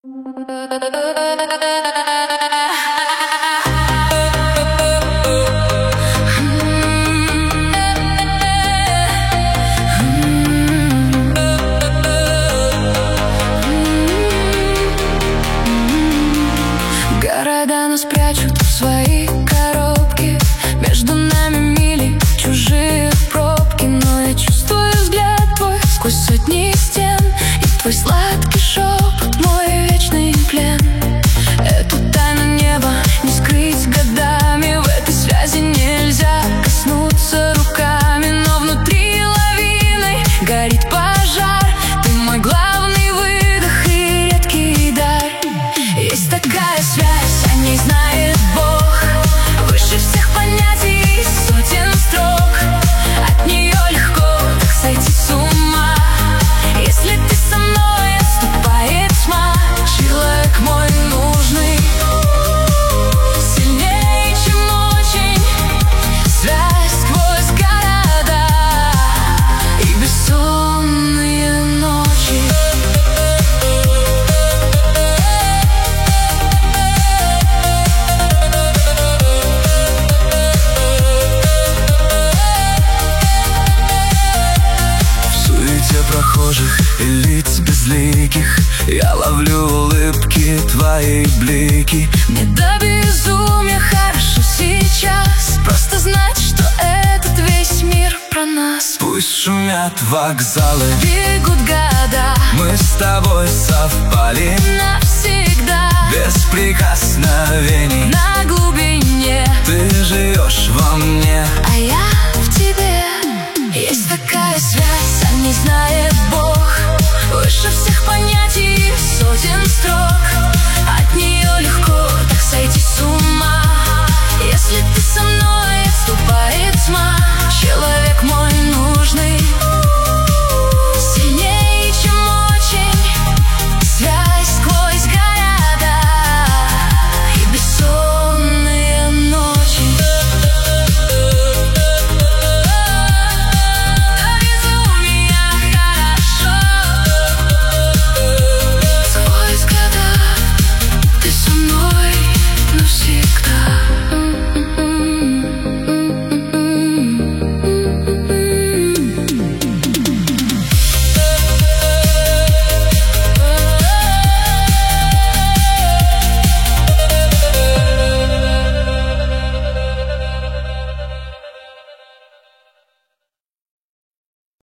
Города нас прячут в свои коробки, между нами мили чужие пробки. Но я чувствую взгляд твой сквозь сотни стен, и твой сладкий шепот мой вечный плен. Эту тайну неба не скрыть годами, в этой связи нельзя коснуться руками. Но внутри лавиной горит пожар, ты мой главный выдох и редкий дар. Есть такая связь, о ней знает Бог, выше всех понятий и сотен строк. От нее легко так сойти с ума, если ты со мной, отступает тьма. Человек мой нужный, сильнее, чем очень, связь сквозь города и бессонные ночи. Прохожих и лиц безликих я ловлю улыбки, твои блики. Мне до безумия хорошо сейчас, просто знать, что этот весь мир про нас. Пусть шумят вокзалы, бегут года, мы с тобой совпали навсегда, без прикосновений. На глубине ты живешь во мне, а я в тебе. Есть такая связь, о ней знает Бог, выше всех понятий, сотен